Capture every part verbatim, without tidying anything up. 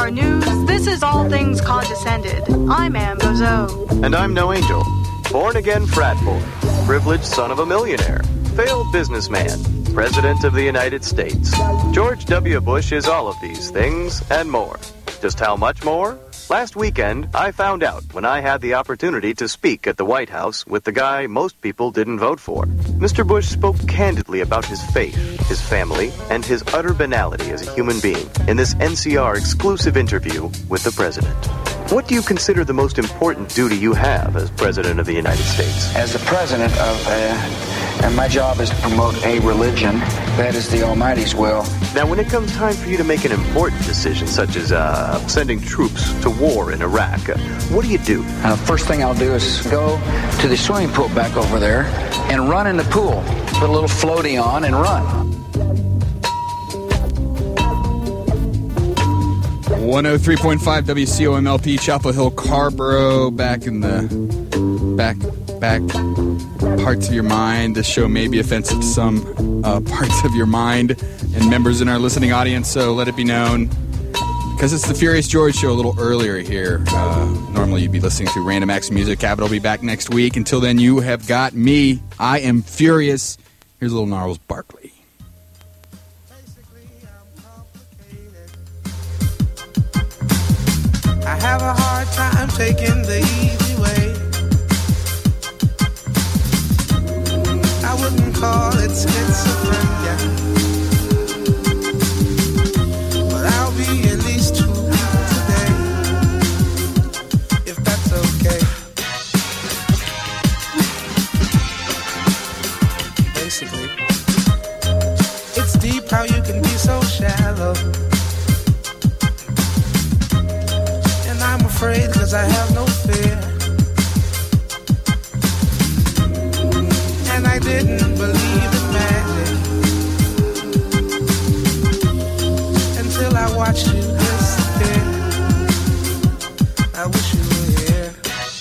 R News, this is All Things Condescended. I'm Ann Bozo. And I'm No Angel. Born-again frat boy, privileged son of a millionaire, failed businessman, President of the United States. George W. Bush is all of these things and more. Just how much more? Last weekend, I found out when I had the opportunity to speak at the White House with the guy most people didn't vote for. Mister Bush spoke candidly about his faith, his family, and his utter banality as a human being in this N C R exclusive interview with the president. What do you consider the most important duty you have as President of the United States? As the President of, uh, and my job is to promote a religion that is the Almighty's will. Now, when it comes time for you to make an important decision, such as uh, sending troops to war in Iraq, uh, what do you do? Uh, first thing I'll do is go to the swimming pool back over there and run in the pool. Put a little floaty on and run. one oh three point five W C O M L P, Chapel Hill, Carborough, back in the back back parts of your mind. This show may be offensive to some uh, parts of your mind and members in our listening audience, so let it be known. Because it's the Furious George show a little earlier here. Uh, normally you'd be listening to Random Acts Music Capital. Will be back next week. Until then, you have got me. I am Furious. Here's a little Gnarls Barkley. I have a hard time taking the easy way. I wouldn't call it schizophrenia, but I'll be at least true today, if that's okay. Basically, it's deep how you can be so shallow. I'm afraid cause I have no fear, and I didn't believe in magic until I watched you disappear. I wish you were here.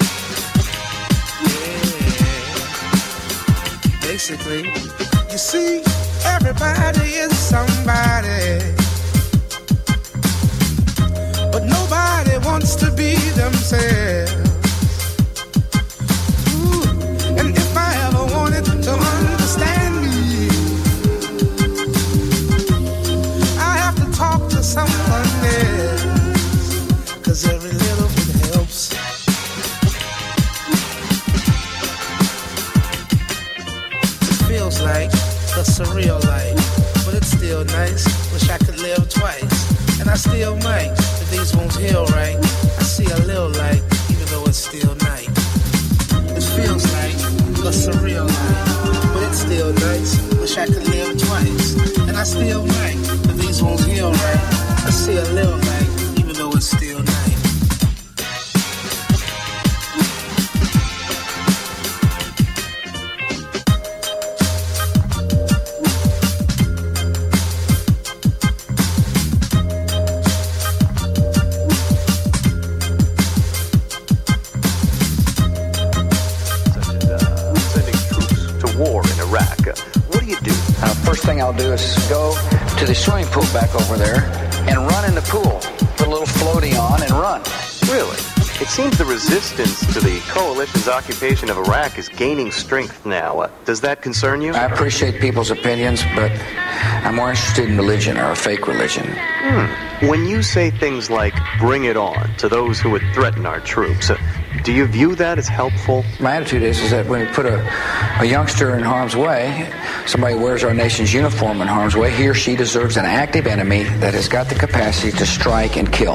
Yeah. Basically, you see, everybody is somebody, but nobody wants to be themselves. Ooh, and if I ever wanted to understand me, I have to talk to someone else, cause every little bit helps. It feels like a surreal life, but it's still nice. Wish I could live twice, and I still might. These wounds heal right. I see a little light, even though it's still night. It feels like a surreal life, but it's still nice. Wish I could live twice, and I still might. But these wounds heal right. I see a little light, even though it's still night. I'll do is go to the swimming pool back over there and run in the pool. Put a little floaty on and run. Really? It seems the resistance to the coalition's occupation of Iraq is gaining strength now. Uh, does that concern you? I appreciate people's opinions, but I'm more interested in religion, or a fake religion. Hmm. When you say things like, bring it on, to those who would threaten our troops, uh, do you view that as helpful? My attitude is, is that when you put a, a youngster in harm's way, somebody wears our nation's uniform in harm's way, he or she deserves an active enemy that has got the capacity to strike and kill.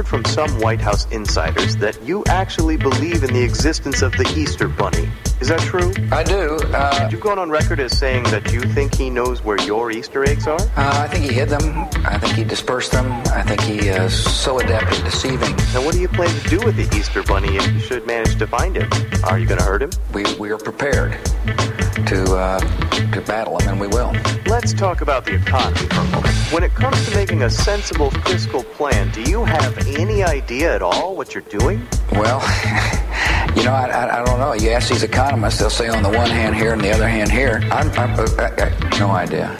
heard from some White House insiders that you actually believe in the existence of the Easter Bunny. Is that true? I do. Uh, You've gone on record as saying that you think he knows where your Easter eggs are? uh, I think he hid them. I think he dispersed them. I think he is so adept at deceiving. Now, what do you plan to do with the Easter Bunny if you should manage to find him? Are you going to hurt him? We we are prepared to uh, to battle him, and we will. Let's talk about the economy for a moment. When it comes to making a sensible fiscal plan, do you have any idea at all what you're doing? Well, you know, I, I, I don't know. You ask these economists, they'll say on the one hand here and the other hand here. I'm, I'm I, I, no idea.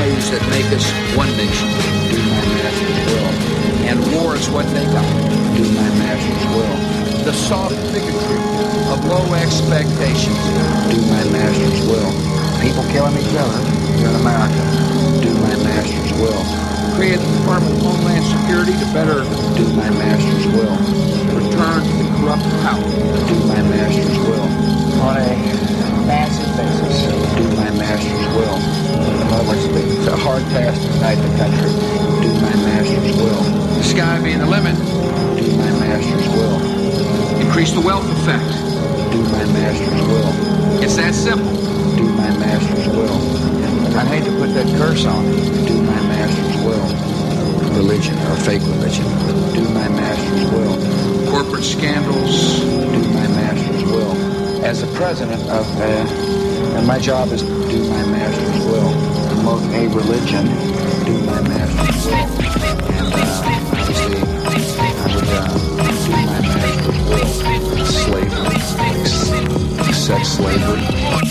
values that make us one nation. Do my master's will. And war is what they got. Do my master's will. The soft bigotry of low expectations. Do my master's will. People killing each other here in America. Do my master's will. Create the Department of Homeland Security to better do my master's will. Return to the corrupt power. Do my master's will. On a massive basis. Do my master's will. In other words, it's a hard task to unite the country. Do my master's will. The sky being the limit. Do my master's will. Increase the wealth effect. Do my master's will. It's that simple. Do my master's will. I hate to put that curse on it. Do my master's will. Religion or fake religion. Do my master's will. Corporate scandals. Do my master's will. As the president of, uh, and my job is to do my master's will. Promote a religion. Do my master's will. And uh, obviously, I would uh, do my master's will. Slavery. Sex slavery.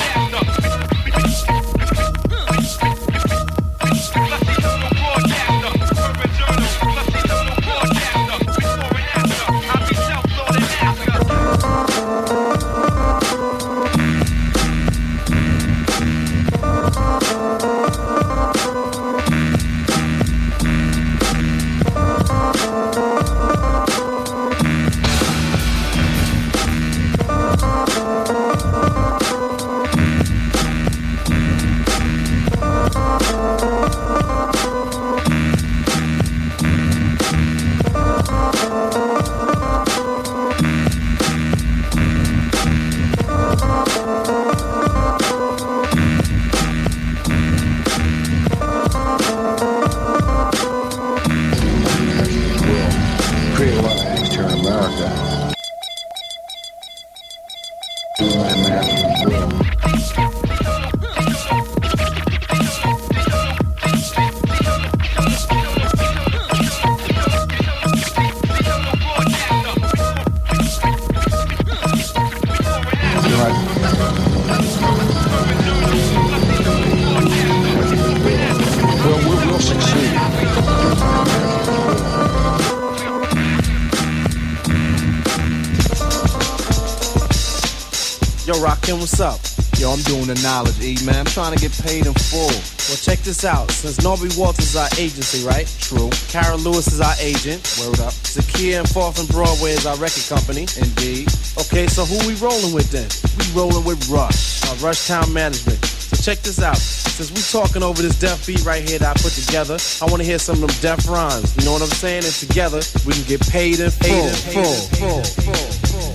What's up? Yo, I'm doing the knowledge, E, man. I'm trying to get paid in full. Well, check this out. Since Norby Walters is our agency, right? True. Carol Lewis is our agent. Word up. Zakia and Fourth and Broadway is our record company. Indeed. Okay, so who we rolling with then? We rolling with Rush, our Rush Town Management. So check this out. Since we talking over this deaf beat right here that I put together, I want to hear some of them deaf rhymes. You know what I'm saying? And together, we can get paid in full. Paid in full. Full. Full. Full.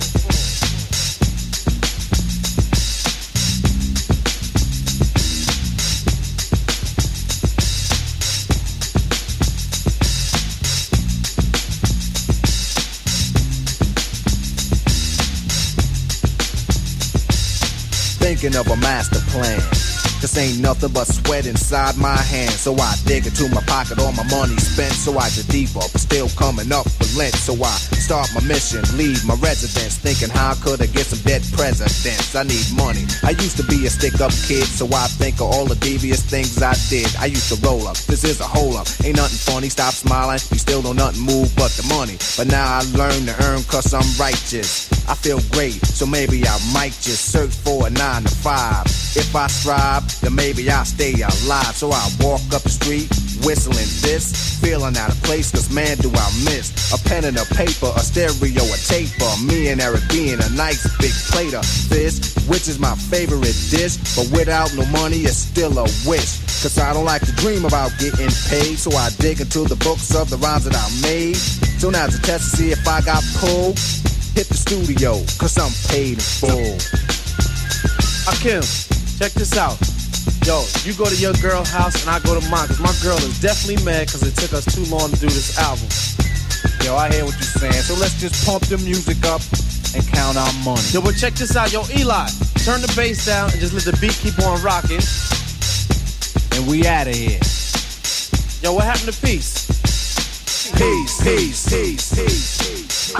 Thinking of a master plan. This ain't nothing but sweat inside my hands. So I dig into my pocket, all my money spent. So I get deeper, but still coming up for Lent. So I start my mission, leave my residence, thinking how could I get some dead presidents? I need money. I used to be a stick-up kid, so I think of all the devious things I did. I used to roll up, this is a hole-up. Ain't nothing funny, stop smiling. We still don't nothing move but the money. But now I learn to earn cause I'm righteous. I feel great, so maybe I might just search for a nine to five. If I strive, then maybe I'll stay alive. So I walk up the street, whistling this, feeling out of place, cause man do I miss a pen and a paper, a stereo, a taper. Me and Eric being a nice big plate of fish, which is my favorite dish. But without no money, it's still a wish. Cause I don't like to dream about getting paid. So I dig into the books of the rhymes that I made. So now's a test to see if I got pulled. Hit the studio, cause I'm paid in full. Akim, check this out. Yo, you go to your girl's house and I go to mine. Cause my girl is definitely mad cause it took us too long to do this album. Yo, I hear what you're saying. So let's just pump the music up and count our money. Yo, but check this out. Yo, Eli, turn the bass down and just let the beat keep on rocking. And we out of here. Yo, what happened to peace? Peace, peace, peace, peace, peace.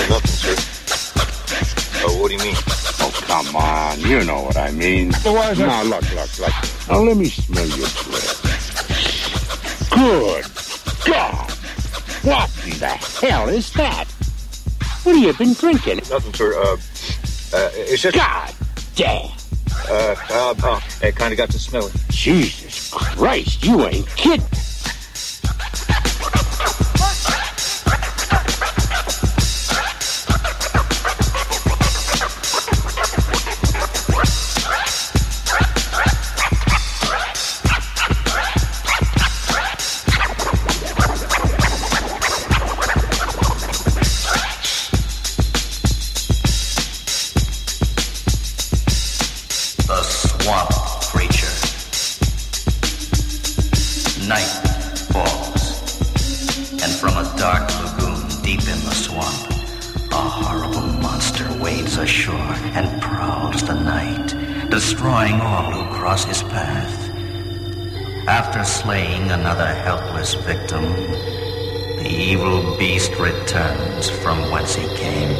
nothing, sir. Oh, what do you mean? Oh, come on. You know what I mean. Otherwise, now, look, look, look. Now, let me smell your breath. Good God. What in the hell is that? What have you been drinking? Nothing, sir. Uh, uh, it's just... God damn. Uh, uh, uh, it kind of got to smelling. Jesus Christ, you ain't kidding. Destroying all who cross his path. After slaying another helpless victim, the evil beast returns from whence he came.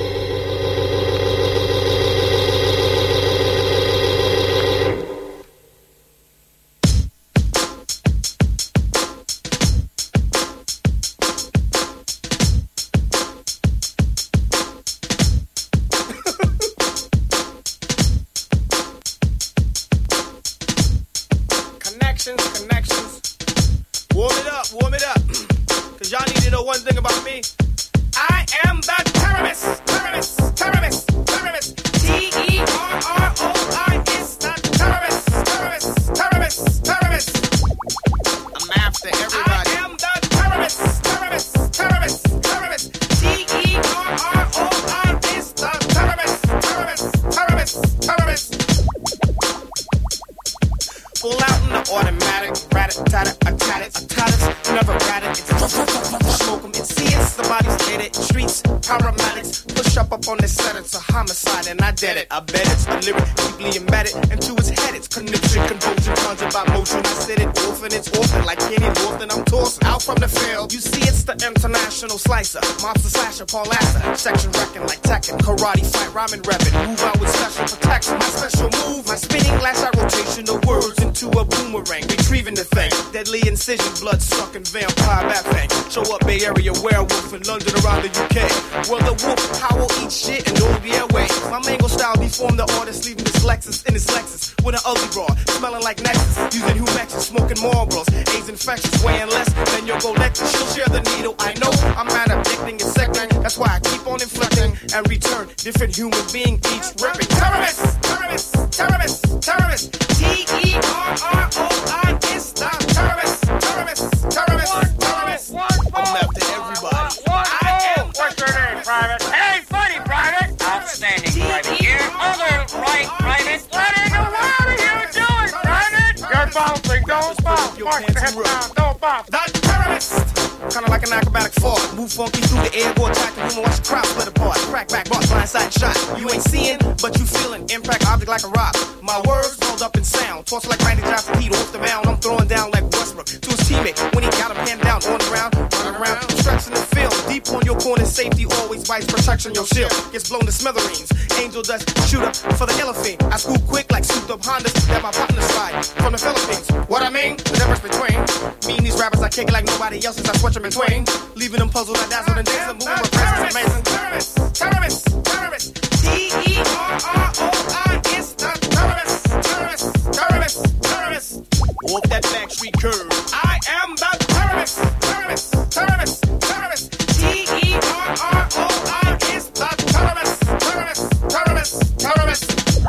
Monster slasher, Paul Lasser, section wrecking like Tekken, karate fight, rhyming, repping, move out with special protection. My special move, my spinning lash out rotation of words into a boomerang, retrieving the thing. Deadly incision, blood sucking vampire bat thing. Show up Bay Area werewolf in London around the U K. Well, the wolf howl, eat shit, and all the airways. My mango style deformed the artist, leaving this Lexus in his Lexus with an ugly broad, smelling like Nexus, using Humexus, smoking Marlboros, AIDS infectious, weighing less than your Golexus. She'll share the needle, I know, I'm not addicting, it's sickening. That's why I keep on inflicting and return different human being each ripping. Terrorists, terrorists, terrorists, terrorists. T E R R O I S, the terrorists, terrorists, terrorists, terrorists. I'm after everybody. I am. What's your name, Private? It ain't funny, Private. Outstanding, Private. Here, other right, Private. What in the world are you doing, Private? You're bouncing, don't bounce. Mark the head down, don't bounce. The terrorist. Kinda like an acrobatic fall. Move funky through the air, go attack the room and watch the crowd split apart. Crack back, boss, blindside shot. You ain't seeing, but you feeling. Impact object like a rock. My words rolled up in sound. Toss like Randy Johnson, heat off the mound. I'm throwing down like Westbrook to his teammate. When he got him hand down on the ground, running around, stretching the field. Deep on your corner, safety always vice protection. Your shield gets blown to smithereens. Angel dust, shoot up for the elephant. I scoop quick like souped up Hondas that my partner slide from the Philippines. What I mean? The difference between me and these rappers, I kick it like nobody else since I switch them in twain. Leaving them puzzled, I dazzled and dancing, moving with presence amazing. Terrorists, terrorists, terrorists. T E R R O I S, the terrorists, terrorists, terrorists, terrorists. Walk that backstreet curve. I am the terrorist, terrorist, terrorist, terrorist. T E R R O I S, the terrorist, terrorist, terrorist, terrorist.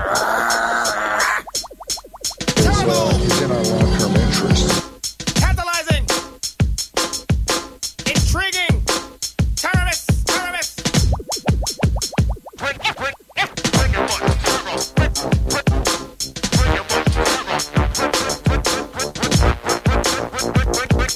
It's, uh, he's in our long-term interest. Tantalizing. Intriguing. Terrorists, terrorists. Bring, bring, bring your butt to zero. Bring, bring, bring your butt to zero. Bring, bring, bring, bring, bring, bring, bring, bring, bring, bring, bring.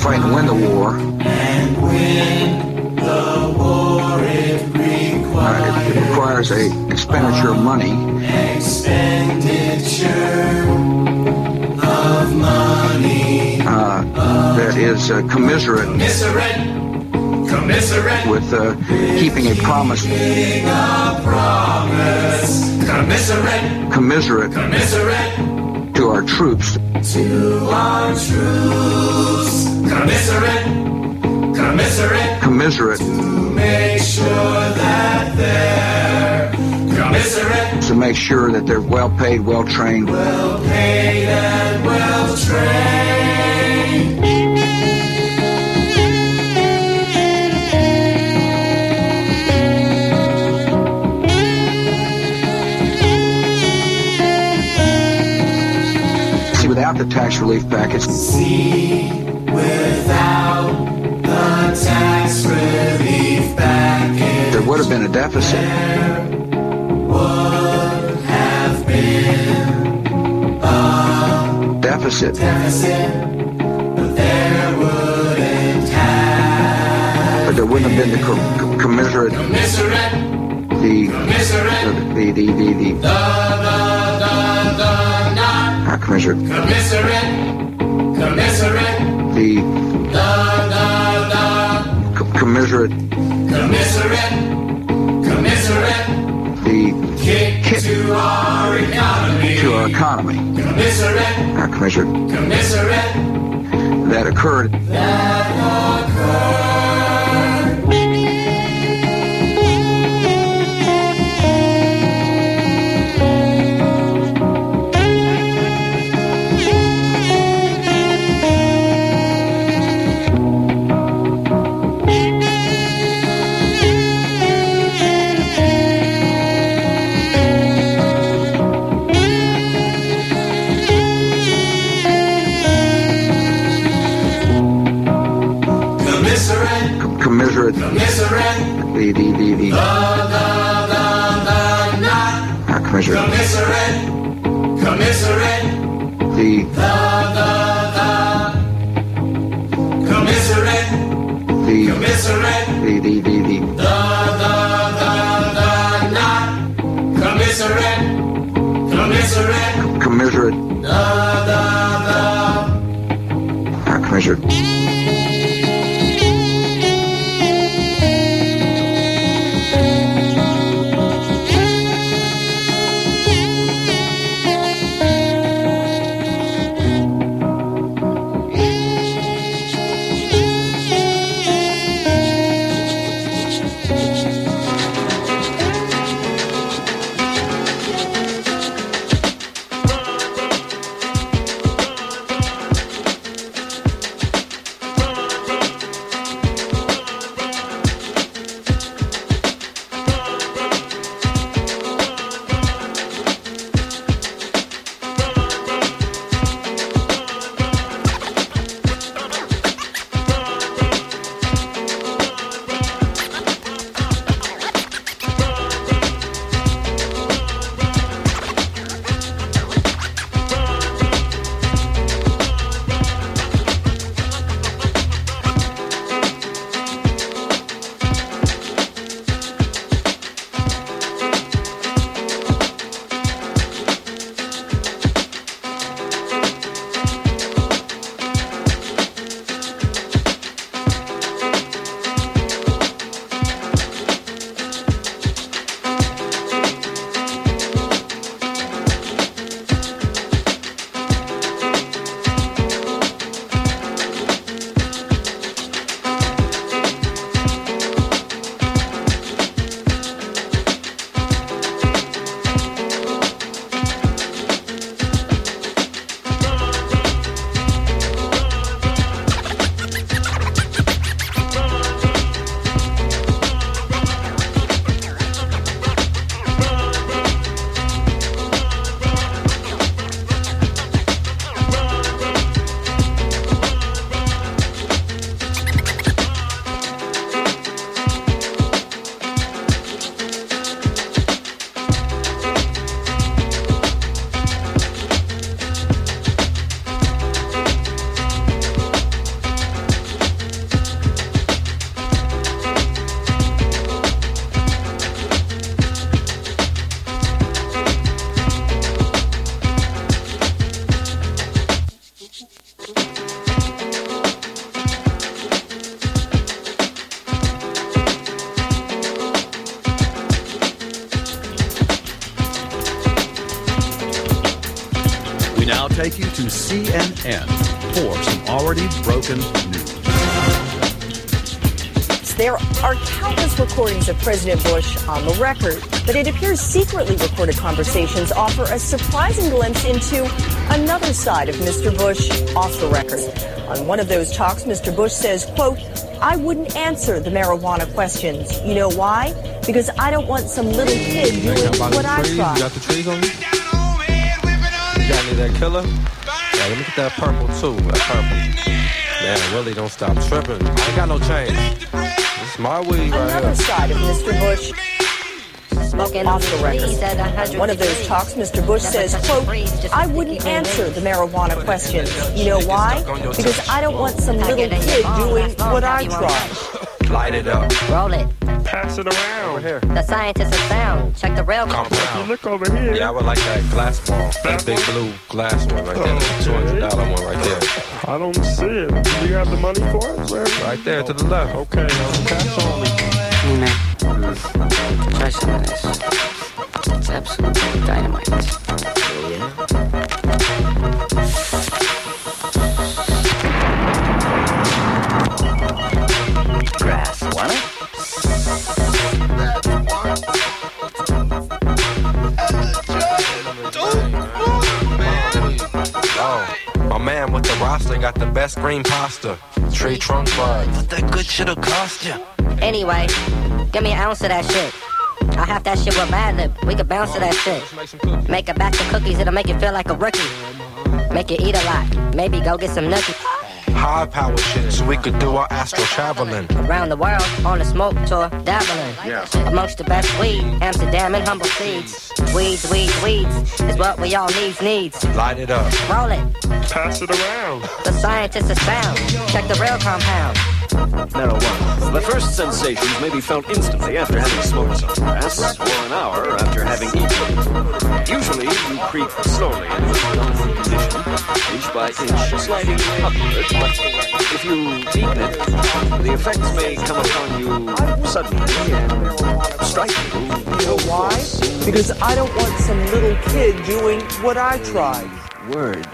fight and win the war. And win the war it requires. Uh, it, it requires a expenditure of money. Expenditure of money. Uh, that is uh, commiserate. Commiserate. Commiserate. With uh, keeping a promise. Keeping a promise. Commiserate. Commiserate. Commiserate. To our troops. To our troops. Commiserate. Commiserate. Commiserate. To make sure that they're commiserate. To make sure that they're well paid, well trained. Well paid and well trained. See, without the tax relief package. See, without the tax relief package. There would have been a deficit. Would have been a deficit. deficit, but there wouldn't have. But there wouldn't have been the co- co- commiserate. Commiserate. The. Commiserate. The the the the. the the, the, the, the not. Not commiserate. Commiserate. Commiserate. The. The, the, the. Co- commiserate. Commiserate. Commiserate. The kick, kick to our economy. To our economy. Commiserate. Not commiserate. Commiserate. That occurred. That occurred. Commiserate. Commiserate. The, the, the, the. The, the, the, the, not. Not commiserate. Commiserate. Commiserate. The. The, the, the. Commiserate. The. Commiserate. The, the, the, the. The, the, the, the, not. Commiserate. Commiserate. Commiserate. The, the, the. Not commiserate. to C N N for some already broken news. There are countless recordings of President Bush on the record, but it appears secretly recorded conversations offer a surprising glimpse into another side of Mister Bush off the record. On one of those talks, Mister Bush says, quote, "I wouldn't answer the marijuana questions. You know why? Because I don't want some little kid doing what I You tried." got the trees on you? You got any of that killer? Yeah, let me get that purple too. That purple. Man, Willie, don't stop tripping. I ain't got no change. It's my weed right Another here. side of Mister Bush smoking off the record. On one of those talks, Mister Bush says, quote, "I wouldn't answer the marijuana questions. You know why? Because I don't want some little kid doing what I tried." Light it up. Roll it. Pass it around. Over here. The scientists have found. Check the rail Compound. Look over here. Yeah, I would like that glass ball. That big blue glass one right there. The two hundred dollar one right there. I don't see it. Do you have the money for it? Where? Right there to the left. Okay, um, cash only. Hey, man. Try some of this. It's absolute dynamite. Oh, yeah? Grass, want it? Oh, my man with the roster got the best green pasta. Tree trunk bud. What that good shit'll cost you? Anyway, give me an ounce of that shit. I have that shit with Madlib. We could bounce to that shit. Make a batch of cookies, it'll make you feel like a rookie. Make you eat a lot. Maybe go get some nookie. High power shit so we could do our astral traveling. Around the world on a smoke tour, dabbling. Yeah. Amongst the best weed, Amsterdam and humble seeds. Weeds, weeds, weeds is what we all needs, needs. Light it up. Roll it. Pass it around. The scientists are sound. Check the real compound. Marijuana. The first sensations may be felt instantly after having smoked some grass, or an hour after having eaten. Usually, you creep slowly into a calm condition, inch by inch, sliding upward, but if you deepen it, the effects may come upon you suddenly and strike you. You know why? Because I don't want some little kid doing what I tried. Word.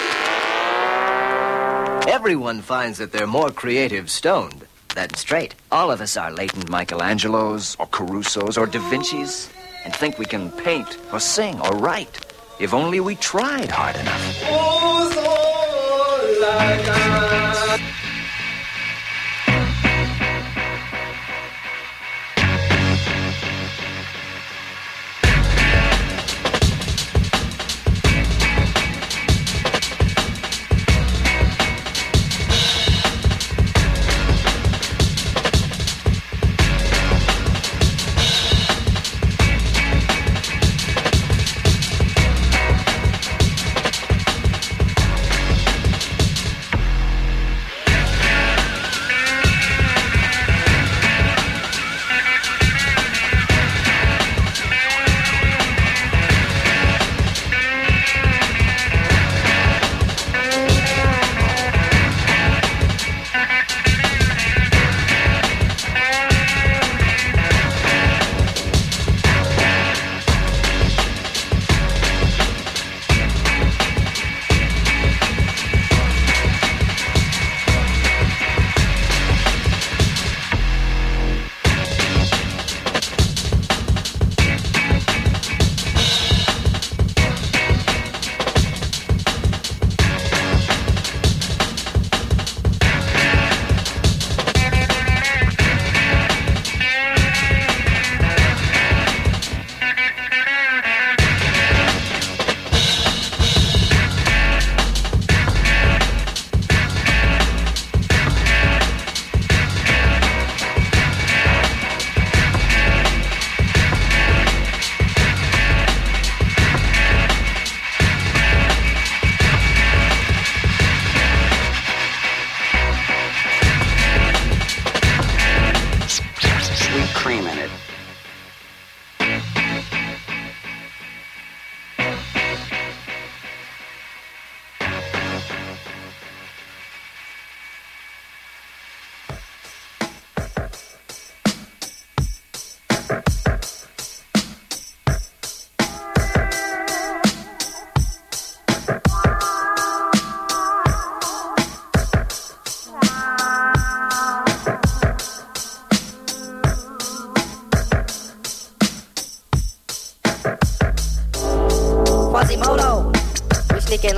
Everyone finds that they're more creative stoned than straight. All of us are latent Michelangelos or Carusos or Da Vinci's and think we can paint or sing or write if only we tried hard enough.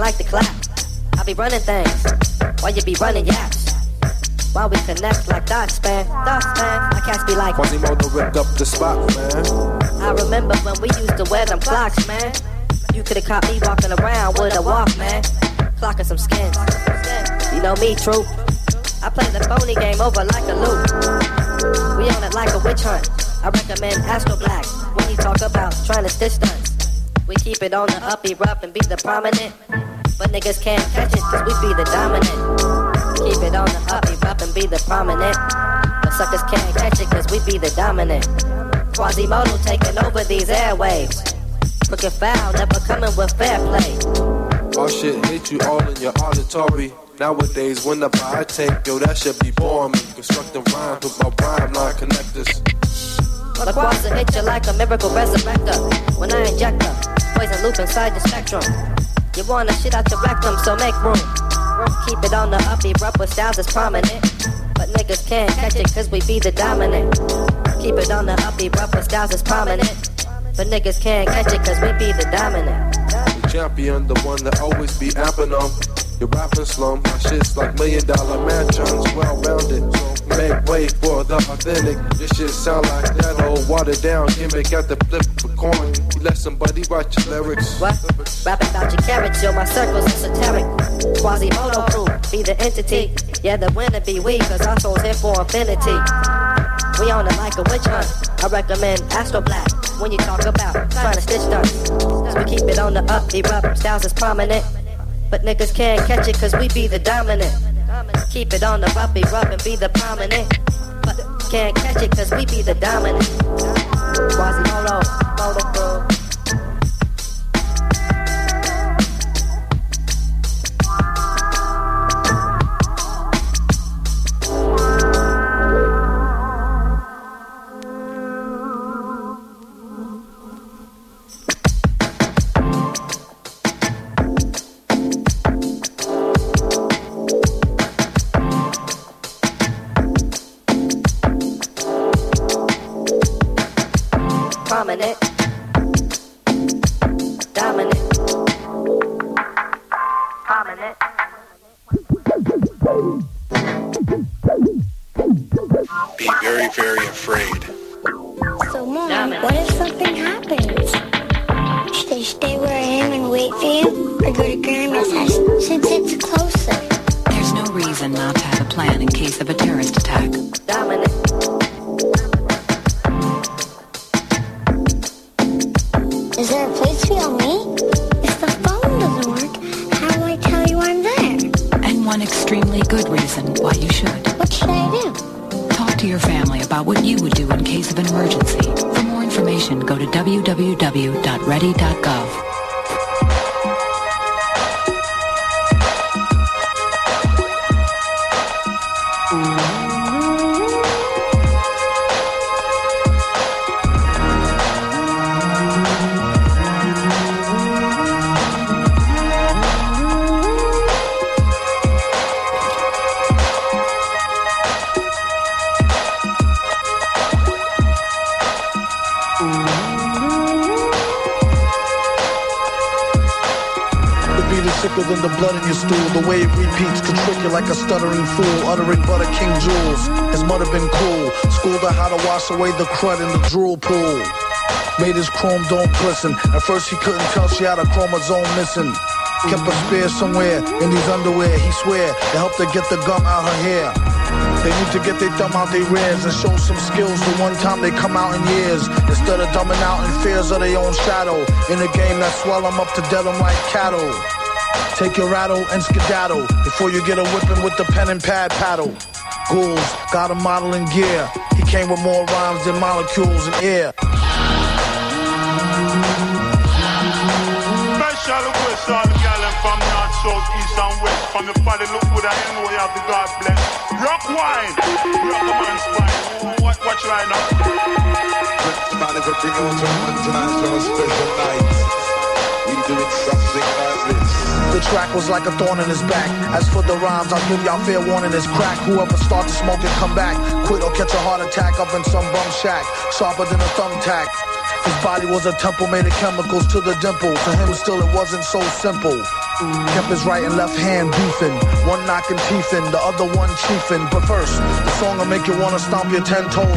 like to clap. I be running things while you be running yaps. While we connect like dots, man, dots, man. My cats be like Quasimodo ripped up the spot, man. I remember when we used to wear them clocks, man. You could've caught me walking around with a walk, man. Clocking some skins. You know me, true. I play the phony game over like a loop. We on it like a witch hunt. I recommend Astro Black when you talk about trying to stitch stunts. We keep it on the up, be rough, and be the prominent. But niggas can't catch it, cause we be the dominant. Keep it on the up, be rough, and be the prominent. But suckers can't catch it, cause we be the dominant. Quasimodo taking over these airwaves. Crooked foul, never coming with fair play. All shit hit you all in your auditory. Nowadays, when I buy a tape, yo, that shit be boring me. Constructing rhymes with my rhyme line connectors. The Quasa hit you like a miracle resurrector. When I inject a poison loop inside the spectrum. You want to shit out your rectum, so make room. Keep it on the up, be rough with styles is prominent. But niggas can't catch it, cause we be the dominant. Keep it on the up, be rough with styles is prominent. But niggas can't catch it, cause we be the dominant. The champion, the one that always be amping them. You rapping slum, my shit's like million dollar mansions, well rounded. So make way for the authentic. This shit sound like that old watered down gimmick at the flip of a coin. You let somebody write your lyrics. What? Rapping about your carrots, yo, my circle's esoteric. Quasimodo crew, be the entity. Yeah, the winner be we, cause our souls here for infinity. We on it like a witch hunt. I recommend Astro Black when you talk about trying to stitch stunts. Cause we keep it on the up, be rough, styles is prominent. But niggas can't catch it, cause we be the dominant. Keep it on the rough, be rough, and be the prominent. But can't catch it, cause we be the dominant. Quasimodo, motor crew. Prominent, dominant, prominent. Be very, very afraid. So, Mom, what if something happens? Should I stay where I am and wait for you? Or go to Grandma's house since it's closer? There's no reason not to have a plan in case of a terrorist attack. Dominant. Is there a place for you on me? If the phone doesn't work, how do I tell you I'm there? And one extremely good reason why you should. What should I do? Talk to your family about what you would do in case of an emergency. For more information, go to w w w dot ready dot gov. Sicker than the blood in your stool. The way it repeats could trick you like a stuttering fool. Uttering butter king jewels. His mother been cool. Schooled her how to wash away the crud in the drool pool. Made his chrome dome glisten. At first he couldn't tell she had a chromosome missing. Kept a spear somewhere in these underwear. He swear to help her get the gum out her hair. They need to get their thumb out their rears and show some skills the one time they come out in years. Instead of dumbing out in fears of their own shadow. In a game that swell them up to dead them like cattle. Take your rattle and skedaddle before you get a whipping with the pen and pad paddle. Ghouls got a model in gear. He came with more rhymes than molecules in air. Special request all the gallon from north, south, east and west. From the body look good and you know you have the God bless. Rock wine, rock a man's spine. Watch, watch right now. Man, if I bring on to one tonight's on a special night. We doing something like this. The track was like a thorn in his back. As for the rhymes, I'll give y'all fair warning, it's crack. Whoever starts to smoke it, come back. Quit or catch a heart attack up in some bum shack. Sharper than a thumbtack. His body was a temple made of chemicals to the dimple. To him still it wasn't so simple. Kept his right and left hand beefing, one knocking teeth in, the other one chiefing. But first, the song'll make you wanna stomp your ten toes.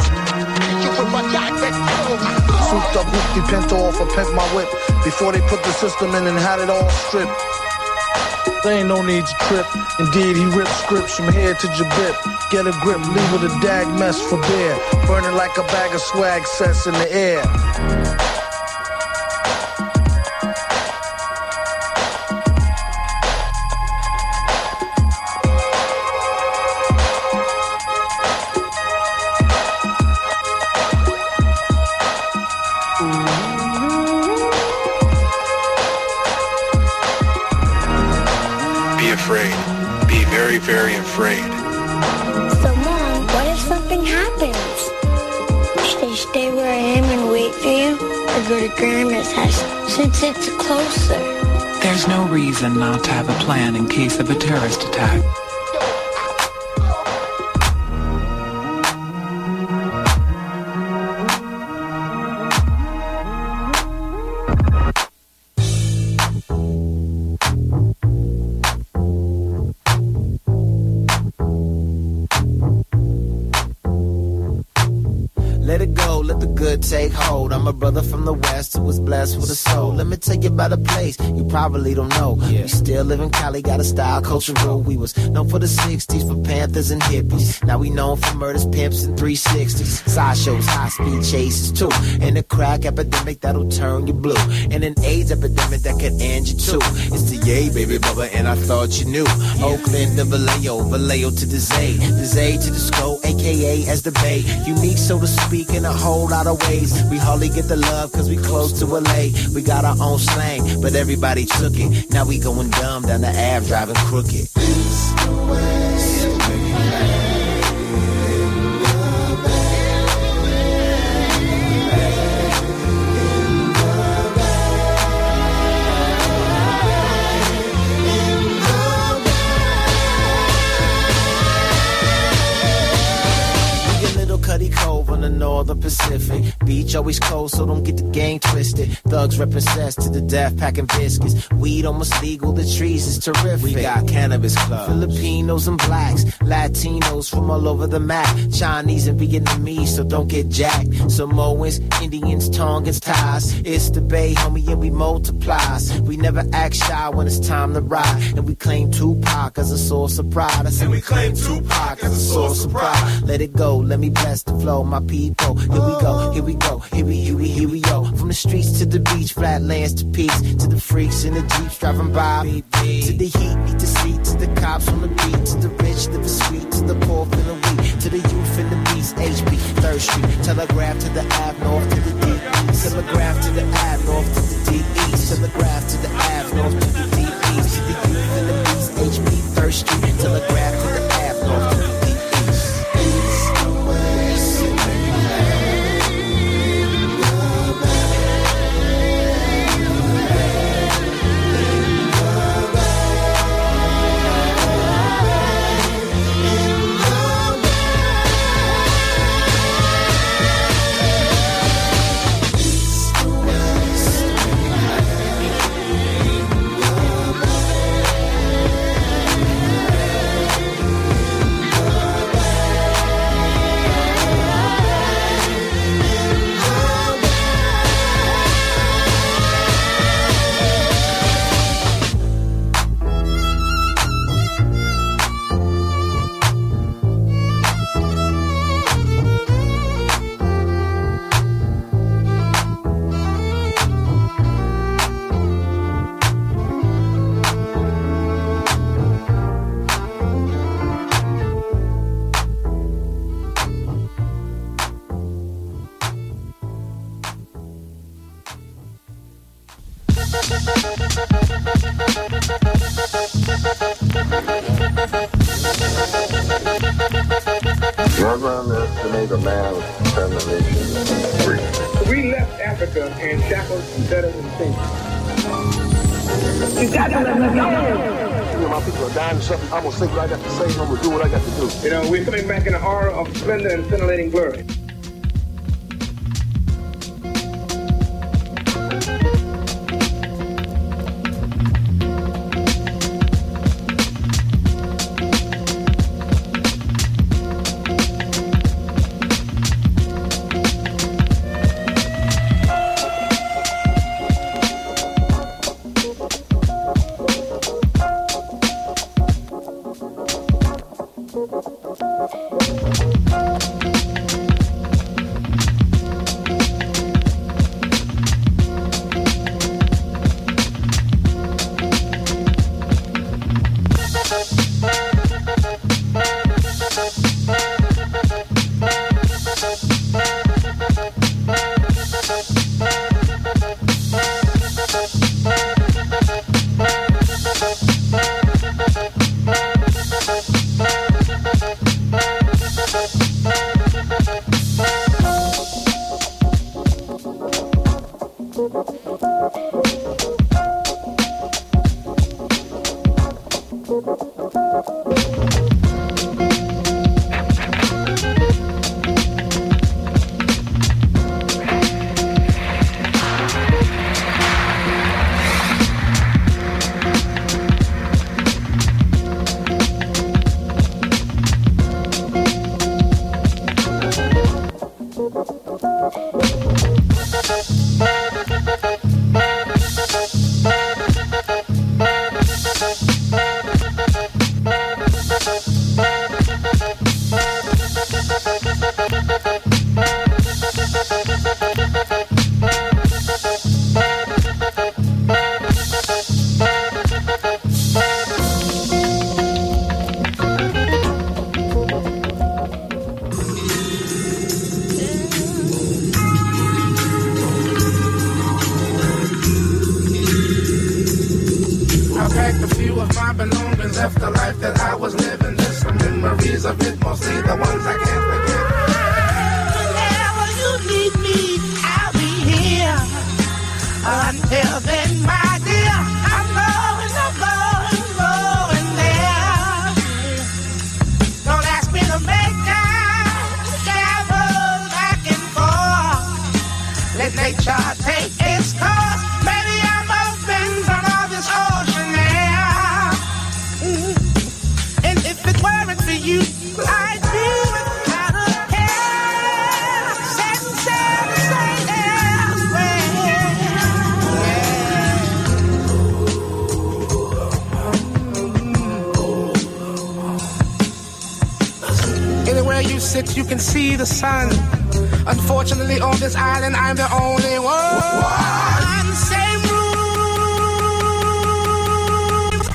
Souped up hoopty pinto off a pimp my whip before they put the system in and had it all stripped. There ain't no need to trip. Indeed, he ripped scripts from here to Jabip. Get a grip, leave it a dag mess for beer. Burning like a bag of swag sets in the air. Very, very afraid. So, Mom, what if something happens? Should I stay where I am and wait for you? Or go to Grandma's house since it's closer? There's no reason not to have a plan in case of a terrorist attack. Take hold. I'm a brother from the west who was blessed with a soul. Let me tell you about a place you probably don't know. Yeah. We still live in Cali, got a style, culture rule. We was known for the sixties, for Panthers and hippies. Now we known for murders, pimps, and three sixties. Sideshows, high-speed chases, too. And a crack epidemic that'll turn you blue. And an AIDS epidemic that could end you, too. It's the yay, baby bubba, and I thought you knew. Yeah. Oakland to Vallejo, Vallejo to the Zay. The Zay to the Sco, a k a as the Bay. Unique, so to speak, in a whole lot of ways. We hardly get the love cause we close to L A. We got our own slang, but everybody took it. Now we going dumb down the Ave driving crooked. It's the way. Cove on the northern Pacific. Beach always cold, so don't get the game twisted. Thugs reppin' cess to the death, packing biscuits. Weed almost legal, the trees is terrific. We got cannabis clubs, Filipinos and blacks, Latinos from all over the map, Chinese and Vietnamese, so don't get jacked. Samoans, Indians, Tongans, Thais. It's the Bay, homie, and we multiplies. We never act shy when it's time to ride, and we claim Tupac as a source of pride. I said and we claim Tupac as a source of pride. Let it go, let me bless the flow, my people. Here we go, here we go, here we, here we, here we go. From the streets to the beach, flatlands to peaks, to the freaks in the jeeps driving by. To the heat, need to see, to the cops on the beat, to the rich, live sweet, to the poor feeling weak, to the youth in the beast, H B, Third Street, Telegraph to the Ave, north to the D East, Telegraph to the Ave, north to the D East, Telegraph to the Ave, north to the D East, to the youth in the beast, H B, Third Street, Telegraph to the Ave, north to the D East. Never underestimate a man's determination. We left Africa in shackles and fetters and chains. You got to let me know. You know, my people are dying and something. I'm going to say what I got to say and I'm going to do what I got to do. You know, we're coming back in an aura of splendor and scintillating glory. You can see the sun. Unfortunately, on this island, I'm the only one. One same rule.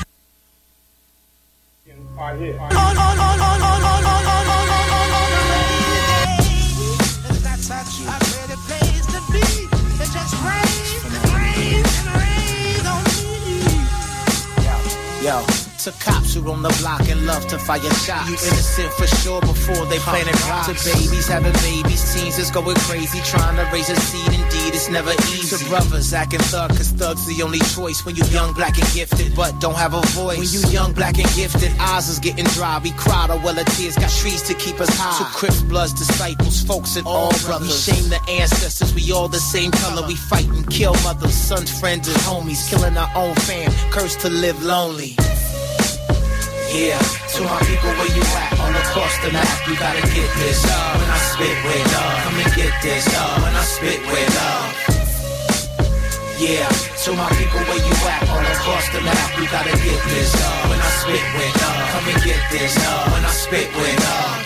That's such a pretty place to be. It just rains and rains and rains on me. Yo. To cops who on the block and love to fire shots. You innocent for sure before they planted rocks. To babies having babies, teens is going crazy trying to raise a seed. Indeed, it's never easy. To brothers acting thug, cause thug's the only choice when you young, black and gifted, but don't have a voice. When you young, black and gifted, eyes is getting dry. We cried or well, the tears got trees to keep us high. So Crips, Bloods, disciples, folks and all brothers. We shame the ancestors, we all the same color. We fight and kill mothers, sons, friends and homies. Killing our own fam, cursed to live lonely. Yeah, to my people where you at, all across the map, you gotta get this love. When I spit with love, come and get this love. When I spit with love. Yeah, to my people where you at, all across the map, you gotta get this love. When I spit with love, come and get this love. When I spit with love.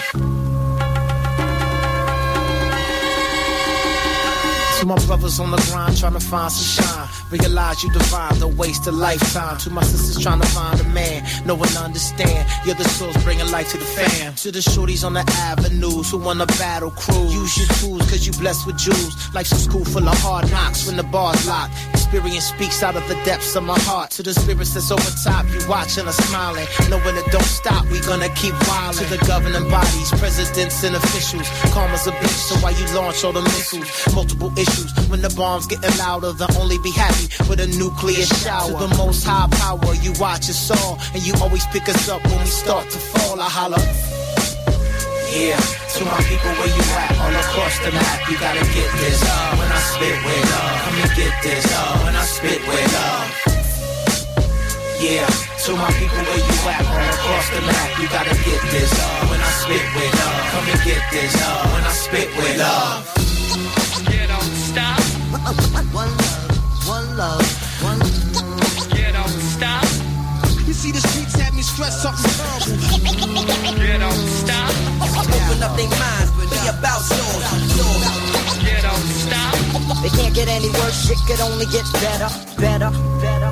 To my brothers on the grind trying to find some shine, realize you divine, don't waste a lifetime. To my sisters trying to find a man, no one understand. You're the source bringing life to the fam. To the shorties on the avenues who wanna battle cruise. Use your tools cause you blessed with jewels. Life's a school full of hard knocks when the bar's locked. Experience speaks out of the depths of my heart. To the spirits that's over top, you watching us smiling. Knowing it don't stop, we gonna keep wildin'. To the governing bodies, presidents and officials. Karma's a bitch, so why you launch all the missiles? Multiple issues. When the bombs getting louder, they'll only be happy with a nuclear shower. To the most high power, you watch us all, and you always pick us up when we start to fall. I holler. Yeah, to my people where you at, all across the map, you gotta get this love. When I spit with love, come and get this love. When I spit with love. Yeah, to my people where you at, all across the map, you gotta get this love. When I spit with love, come and get this love. When I spit with love. You don't stop. One love, one love, one love. You don't stop. You see the streets had me stressed, something terrible. You don't stop. Open up their minds, be about yours. You don't stop. They can't get any worse, shit could only get better, better, better.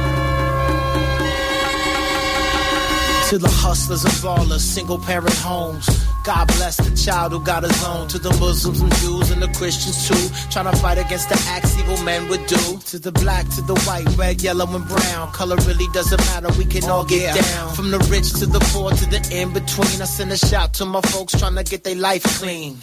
To the hustlers and ballers, single parent homes, God bless the child who got his own. To the Muslims and Jews and the Christians too, trying to fight against the acts evil men would do. To the black, to the white, red, yellow and brown, color really doesn't matter, we can all get down. From the rich to the poor to the in-between, I send a shout to my folks trying to get their life clean.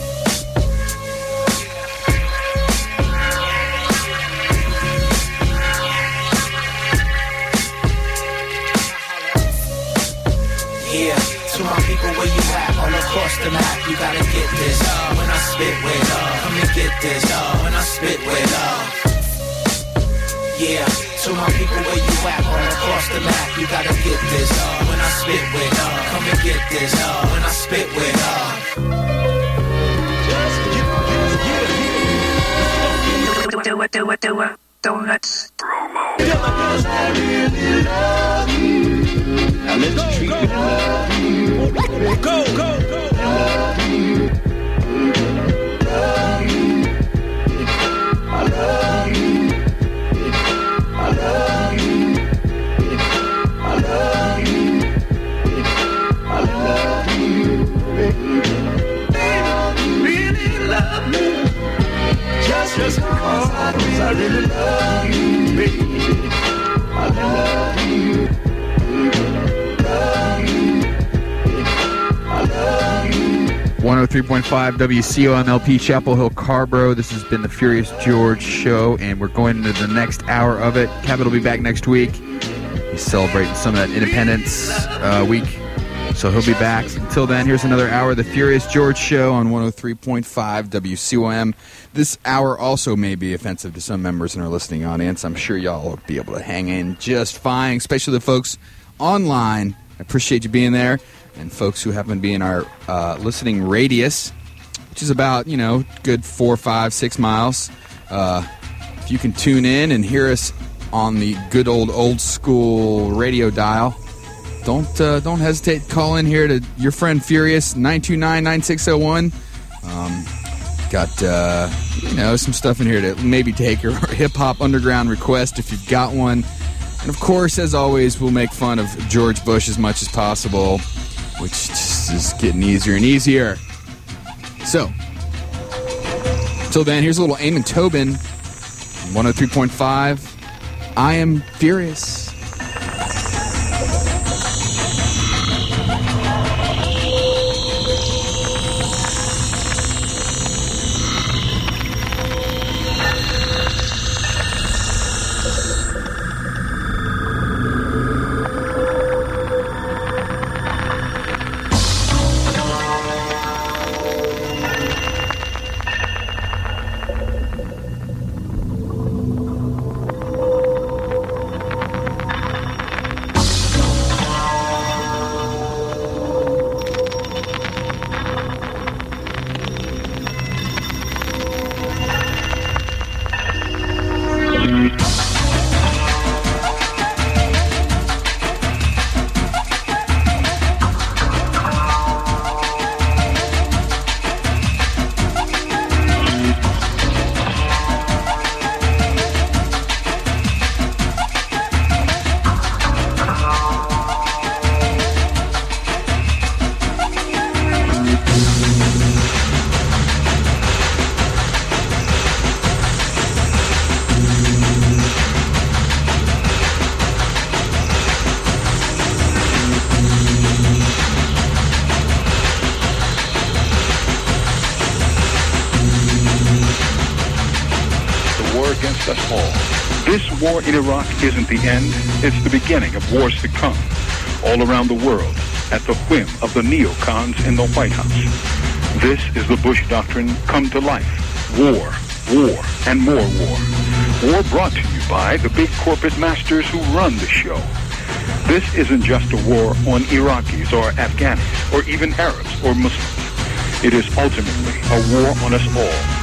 Yeah, to my people where you at, all across the map, you gotta get this. Uh, when I spit with love, come and get this. Uh, when I spit with love. Yeah, to my people where you at, all across the map, you gotta get this. Uh, when I spit with love, come and get this. Uh, when I spit with love. Do it, do it, do it, donuts. Promo. Because I really love you. Now let's treat it love you. Go, go, go. Love you. Love you. I love you. I love you. I love you. I love you. Baby, really love me. Just, just because I, I really love you, baby. I love you. one oh three point five W C O M L P Chapel Hill, Carborough. This has been the Furious George Show, and we're going into the next hour of it. Kevin will be back next week. He's celebrating some of that Independence uh, Week, so he'll be back. Until then, here's another hour of the Furious George Show on one oh three point five W C O M. This hour also may be offensive to some members in our listening audience. I'm sure y'all will be able to hang in just fine, especially the folks online. I appreciate you being there. And folks who happen to be in our uh, listening radius, which is about, you know, good four, five, six miles. Uh, if you can tune in and hear us on the good old, old school radio dial, don't uh, don't hesitate to call in here to your friend Furious, nine two nine, nine six zero one. Um, got, uh, you know, some stuff in here to maybe take your hip-hop underground request if you've got one. And, of course, as always, we'll make fun of George Bush as much as possible, which just is getting easier and easier. So, till then, here's a little Eamon Tobin, one oh three point five. I Am Furious. This war in Iraq isn't the end, it's the beginning of wars to come, all around the world, at the whim of the neocons in the White House. This is the Bush Doctrine come to life. War, war, and more war. War brought to you by the big corporate masters who run the show. This isn't just a war on Iraqis or Afghanis or even Arabs or Muslims. It is ultimately a war on us all.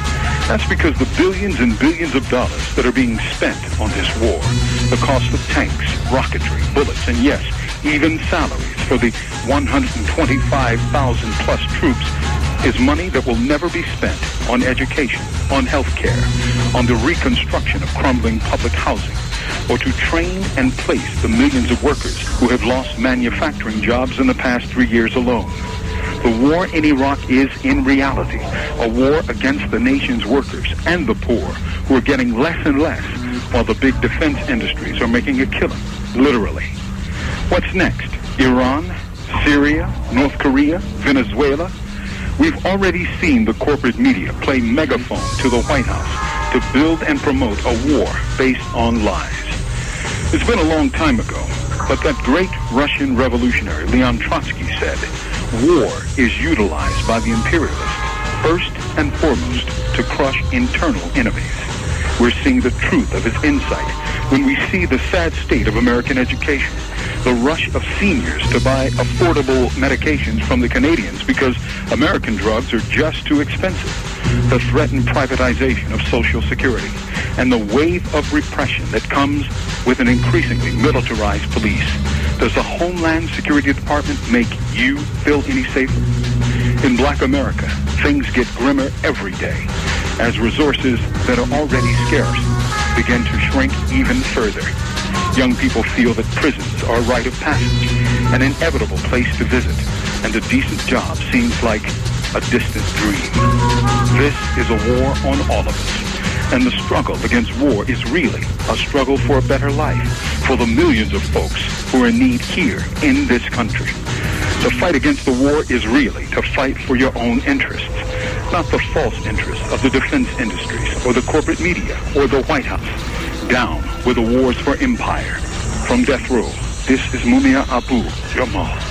That's because the billions and billions of dollars that are being spent on this war, the cost of tanks, rocketry, bullets, and yes, even salaries for the one hundred twenty-five thousand plus troops is money that will never be spent on education, on health care, on the reconstruction of crumbling public housing, or to train and place the millions of workers who have lost manufacturing jobs in the past three years alone. The war in Iraq is, in reality, a war against the nation's workers and the poor, who are getting less and less, while the big defense industries are making a killing, literally. What's next? Iran? Syria? North Korea? Venezuela? We've already seen the corporate media play megaphone to the White House to build and promote a war based on lies. It's been a long time ago, but that great Russian revolutionary Leon Trotsky said, war is utilized by the imperialists first and foremost to crush internal enemies. We're seeing the truth of his insight when we see the sad state of American education, the rush of seniors to buy affordable medications from the Canadians because American drugs are just too expensive, the threatened privatization of Social Security, and the wave of repression that comes with an increasingly militarized police. Does the Homeland Security Department make you feel any safer? In Black America, things get grimmer every day as resources that are already scarce begin to shrink even further. Young people feel that prisons are a rite of passage, an inevitable place to visit, and a decent job seems like a distant dream. This is a war on all of us. And the struggle against war is really a struggle for a better life for the millions of folks who are in need here in this country. The fight against the war is really to fight for your own interests, not the false interests of the defense industries or the corporate media or the White House. Down with the wars for empire. From death row, this is Mumia Abu Jamal.